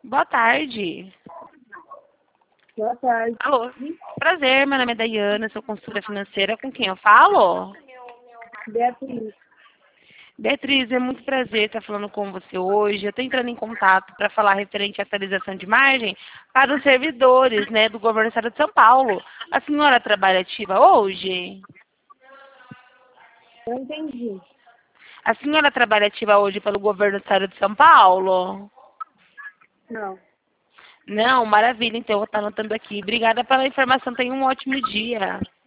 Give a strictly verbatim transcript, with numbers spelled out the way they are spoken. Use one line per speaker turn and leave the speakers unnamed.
Boa tarde.
Boa tarde.
Alô. Prazer, meu nome é Daiana, sou consultora financeira. Com quem eu falo?
Beatriz.
Beatriz, é muito prazer estar falando com você hoje. Eu estou entrando em contato para falar referente à atualização de margem para os servidores, né, do governo do estado de São Paulo. A senhora trabalha ativa hoje?
Eu entendi.
A senhora trabalha ativa hoje pelo governo do estado de São Paulo?
Não.
Não, maravilha, então eu vou estar anotando aqui. Obrigada pela informação, tenha um ótimo dia.